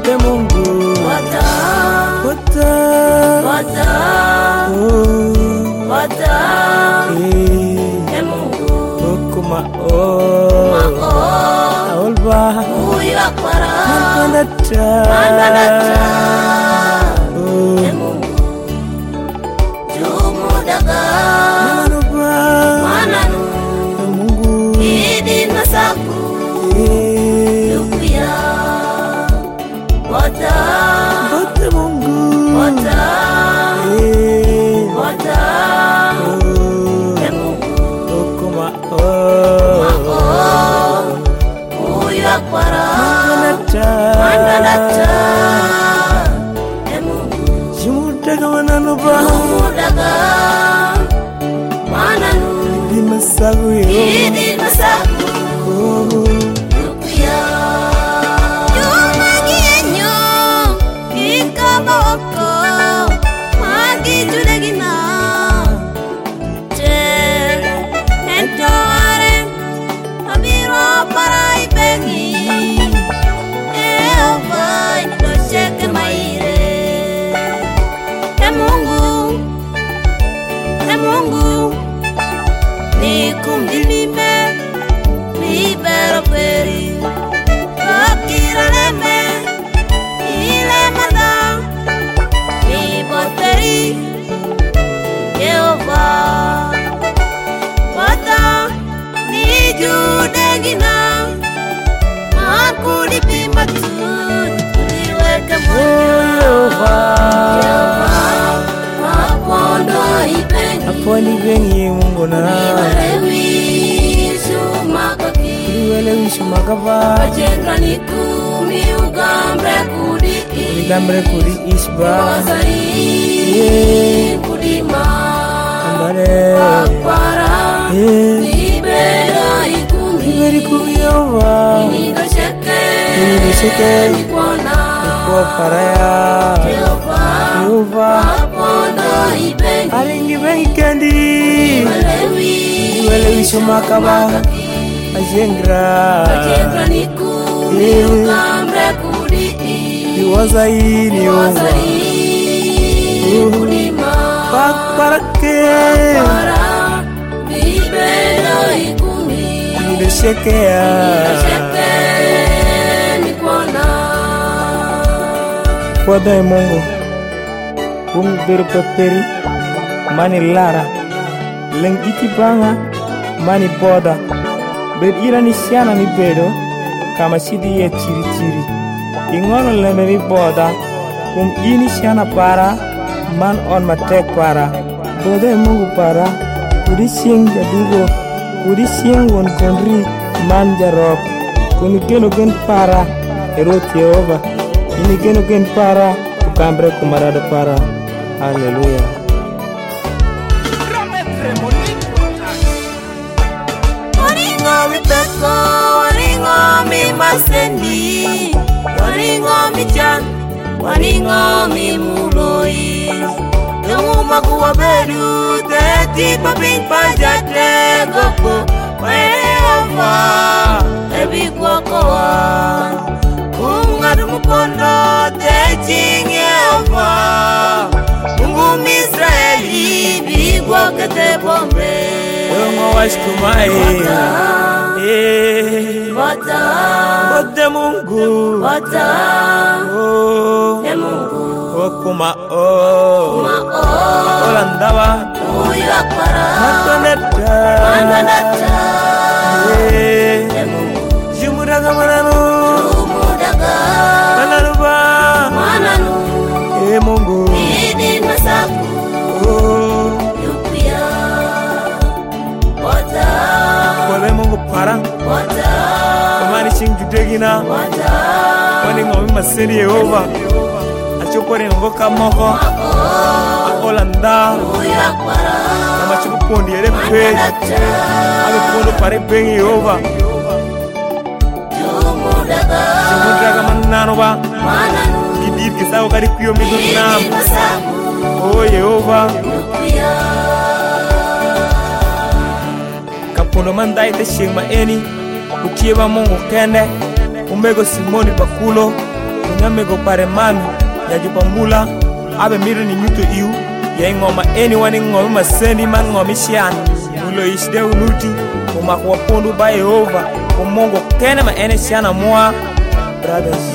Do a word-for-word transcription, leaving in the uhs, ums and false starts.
Wote Mungu Wata Wata Wata Oh Wata Eh E Mungu Okuma Oh Ma Oh Aolba Uyu akwara Mandanata Mandanata Oh E Mungu Jumudaga Mananuba Mananu E Mungu Idi masaku Eh Yukuya Wata Wote Mungu Wata Eh Wata Oh E Mungu Okuma Oh Ma Oh Uyu akwara Mandanata Mandanata E Mungu Jumudaga mananuba Jumudaga Mananu Dimasagu yo Idi masaku Oh Yukuya Yumagienyo Ikaboko Magi judegina Che Entore Abiro parai bengi Eovai Dosheke maire E Mungu E Mungu Nikumdilime Libero peri Akiraleme Ile mada Liboteri Yehova Wata Nijudegina Aku dipima tut Diweke moja Yehova Apondo ipengi Hapo ni bengi Mungu na Niwelewi Sumakaki Niwelewi shumakaba Ajenga nikumi ugambre kudi Nigambre kuri isba Wazari kudima Ambare Akwara Eh Libera ikumi Iberi kumi Yehova Inigo sheke Inigo sheke Nikwana Kwa paraya Yehova Yehova Apondo ibengi Alingi bengi kandi Niwelewi Niwelewi shumakaba Ajengra Ajenga nikumi Eh ugambre kudi Iwazai Yehova Wazari kudima Pakparake Para Libera ikumi Nideshekea Sheke Nikwana Wadai Mungu Bung beru peperi Mani lara Leng iti banga Mani boda Bed ira ni siana ni bedo Kama sidi ye chiri chiri Ingono leme mi boda Um ini siana para Man on matek para Wadai Mungu para Udi sieng jadugo Udi sieng won konri Man jarok Kuni geno gen para Erot Yehova Ini geno gen para Ukambre kumarada para Haleluya Waringo mi peko Waringo mi masendi Waringo mi chan Waringo mi muloi Yung makuha beru Teti paping pajate Gopo Wehova Ebi kwa kawa Kungadu mukondo Teching Yehova Mungu Misraeli Bigwa kete bombe Yongo washkumai Eh Wata Wote Mungu Wata Oh E Mungu Okuma Oh Ma Oh Olandawa Uyu akwara Mandanata Mandanata Eh E Mungu Jumudaga mananu Jumudaga Mananuba Mananu Eh Mungu Idi masaku Oh Yukuya Wata Wale Mungu para Wata Kamani ching judegina Wata Wani ngomi maseri Yehova Achopori ngo kamoko Akolanda Uyu akwara Kama chupu pondi ere pe Mandanata Ame pondo pare bengi Yehova Jumudaga Jumudaga mananu ba Mananu Gidir kisao kari kuyo midu nam Idi masaku Oh Yehova Yukuya Kapono mandai te shing ma eni Ukieba Mungu kende Umego Simoni bakulo nyame go pare mami ya jupa mula abe mire ni nyuto iu ya ngoma anyone ngoma masendi man ngoma shian mulo isde unuti umakwa pondu ba Yehova umongo kene ma ene shiana moa brothers